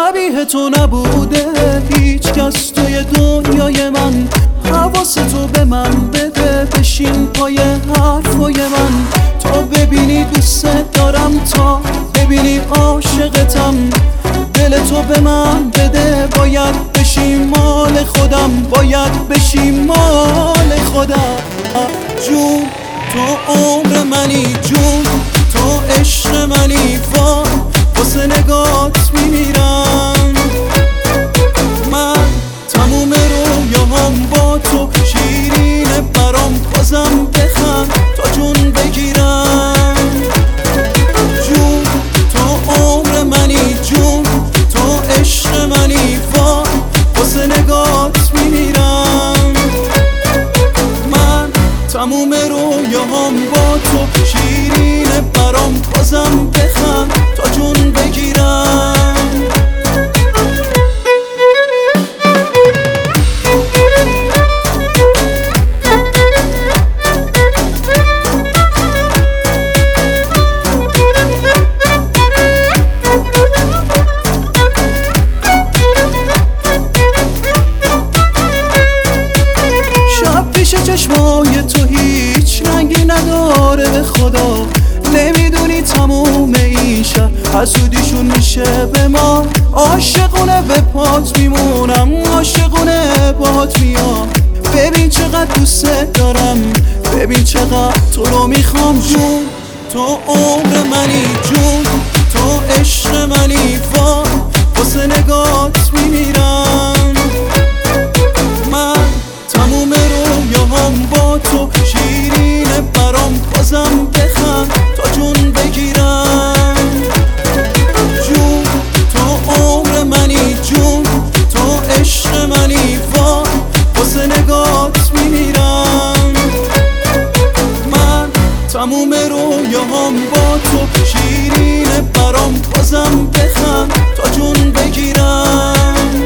شبیه تو نبوده هیچ کس توی دنیای من. حواستو به من بده، بشین پای حرفای من. تا ببینی دوست دارم، تا ببینی عاشقتم. دل تو به من بده، باید بشی مال خودم، باید بشی مال خودم. جون تو عمر منی، جون تو عشق منی، واسه نگات میمیرم. من تموم رویاهام با تو شیرینه برام، بازم بخند تا جون بگیرم. جون تو عمر منی، جون تو عشق منی، واسه نگات میمیرم. من تموم رویاهام با تو شیرینه برام، بازم بخند تا جون بگیرم. چشمای تو هیچ رنگی نداره به خدا. نمیدونی تموم این شهر حسودیشون میشه به ما. عاشقونه به پات میمونم، عاشقونه باهات میام. ببین چقدر دوست دارم، ببین چقدر تو رو میخوام. جون تو عمر منی، جون تو عشق منی، واسه نگات میمیرم. من تموم رویاهام با تو شیرینه برام، بازم بخند تا جون بگیرم. جون تو عمر منی، جون تو عشق منی، واسه نگات میمیرم. من تموم رویاهام با تو شیرینه برام، بازم بخند تا جون بگیرم.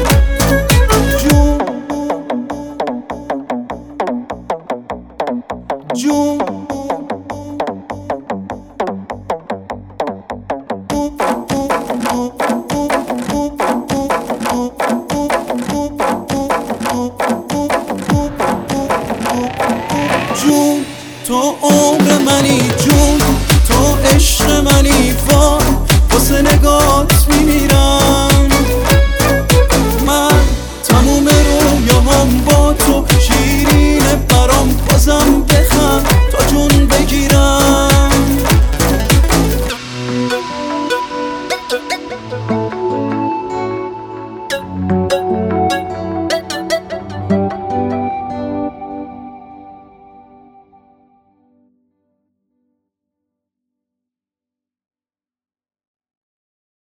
جون جون تو عمر منی، جون تو عشق منی، واسه نگات میمیرم. من تموم رویاهام با تو شیرینه برام، بازم بخند تا جون بگیرم.